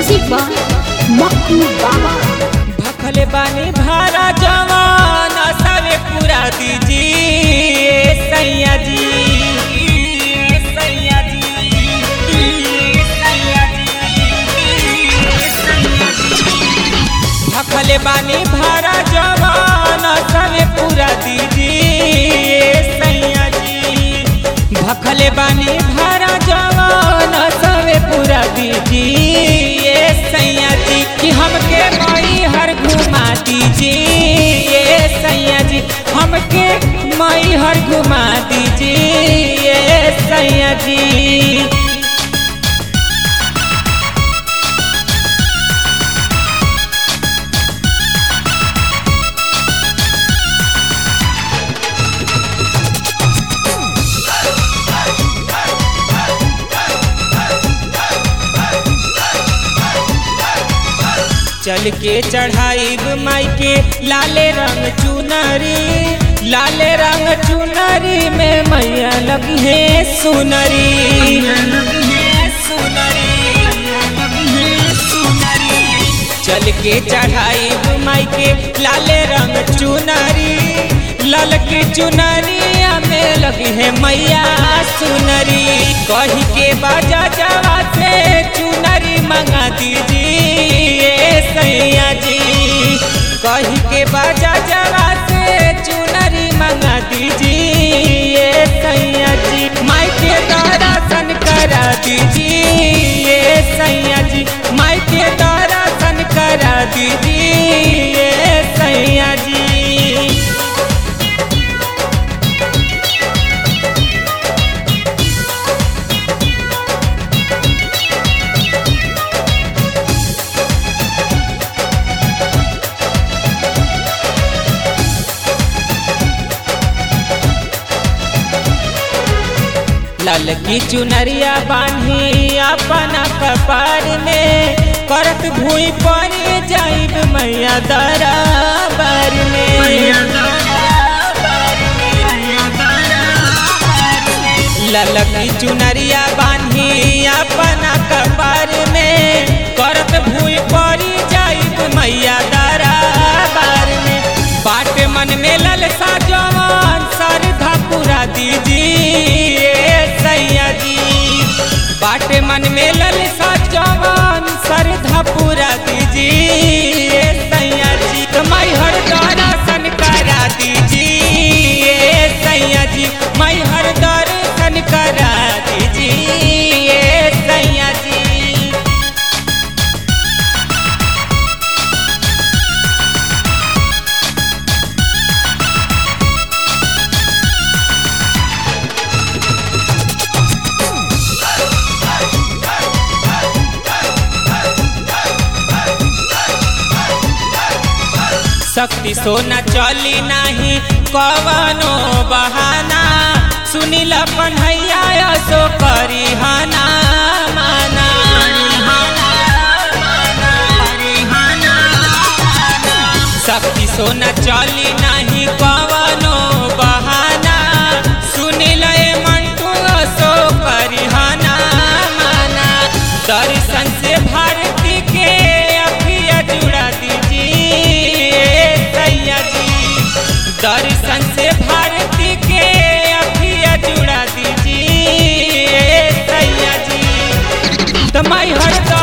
Music बा मक्खू बाबा। भखले बानी भारा जवान सावे पूरा दीजिए सैया जी, सैया जी, सैया जी। भखले बानी भारा जवान सावे पूरा दीजिए सैया जी। भखले बानी भारा जवान सावे पूरा दीजिए सैया जी। कि हमके मई हर घुमा दीजिए सैया जी, हमके मई हर घुमा दीजिए सैया जी। चल के चढ़ाई माई के लाले रंग चुनरी, लाले रंग चुनरी में मैया लगी है सुनरी, चल के चढ़ाई माई के लाले रंग चुनरी, लाल की चुनरिया में लगी है मैया सुनरी। कही के बाजा जवा से चुनरी मंगा दीजिए सैया जी, कही के बाजा जवा से चुनरी मंगा दीजिए सैया जी। माई के दर्शन करा दीजिए सैया जी, माई के दर्शन करा दीजिए सैया जी। लाल की चुनरिया बांधी अपना कपार में, करत भूई पर जाइब मैया दरबार में। लाल की चुनरिया बांधी अपना कपार में, करत भूई पर जाइब मैया दरबार में। बाट मन में ललसा जवान श्रद्धा पूरा दीजिए सैया जी, बाटे मन में ललसा जवान श्रद्धा पूरा दीजिए सैया जी। तो मैं हर दर्शन करा दीजिए सैया जी, मैं हर दर्शन करा दीजिए सैया जी। शक्ति सोना चली नहीं कवनो बहाना, सुनील कन्हैया सो करिहाना माना। शक्ति सोना चली नहीं कवनो बहाना, सुनील मंटू सो करिहाना माना। दर्शन से भारती के अखिया जुड़ा दीजिए सैया जी, दर्शन से भारती के अखिया जुड़ा दीजिए सैया जी। तो मैं हर